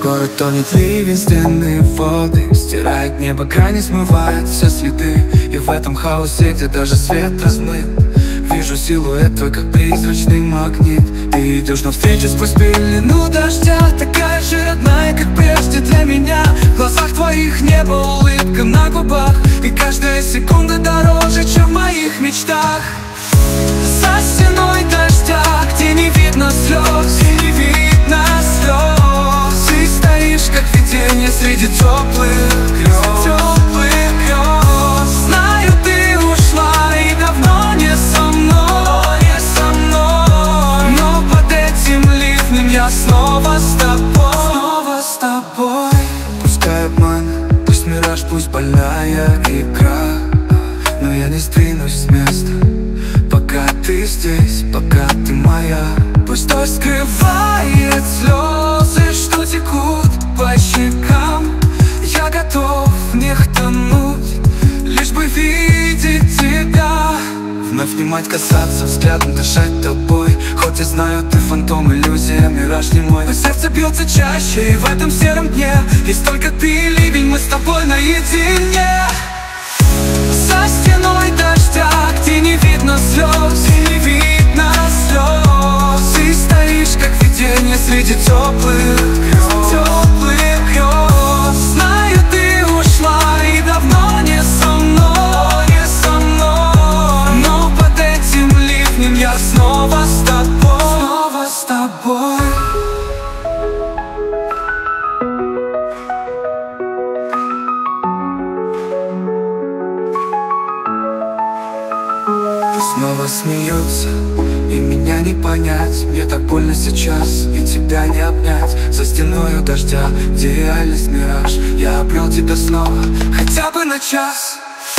Город тонет в ливень, стены воды стирает небо, край не смывает все следы. И в этом хаосе, где даже свет размыт, вижу силуэт твой, как призрачный магнит. Ты идешь навстречу сквозь пелену дождя, такая же родная, как прежде для меня. В глазах твоих небо, улыбка на губах, и каждая секунда дороже, чем в моих мечтах. За стеной дождя, где не видно слез, где не видно слез, ты стоишь, как видение среди теплых грез. Знаю, ты ушла и давно не со мной, но под этим ливнем я снова с тобой, снова с тобой. Пускай обман, пусть мираж, пусть больная игра, но я не сдвинусь с места, пока ты здесь, пока ты моя. Пусть дождь скрывает слезы, что текут по щекам, я готов в них тонуть, лишь бы видеть тебя. Вновь внимать, касаться, взглядом дышать тобой. Хоть я знаю, ты фантом, иллюзия, мираж не мой, но сердце бьется чаще, и в этом сером дне есть только ты, ливень, мы с тобой наедине. За стеной дождя, где не видно слез, где не видно слез, ты стоишь, как видение среди теплых грез. Знаю, ты ушла и давно не со мной, но под этим ливнем я снова с тобой, снова с тобой. Снова смеются, и меня не понять. Мне так больно сейчас, и тебя не обнять. За стеною дождя, где реальность мираж, я обрел тебя снова, хотя бы на час.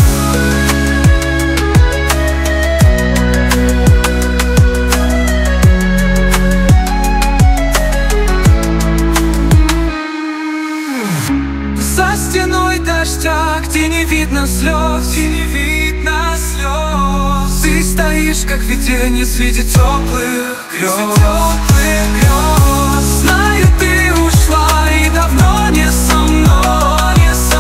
За стеной дождя, где не видно слез, где не видно слез, ты стоишь, как видение среди теплых грез. Знаю, ты ушла и давно не со мной,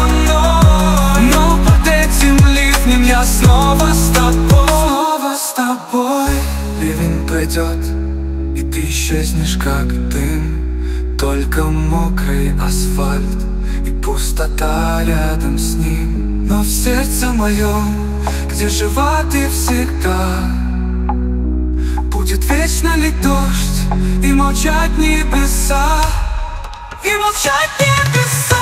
но под этим ливнем я снова с тобой, снова с тобой. Ливень пройдет, и ты исчезнешь, как дым, только мокрый асфальт и пустота рядом с ним. Но в сердце моем, где жива ты всегда, будет вечно лить дождь и молчать небеса, и молчать небеса.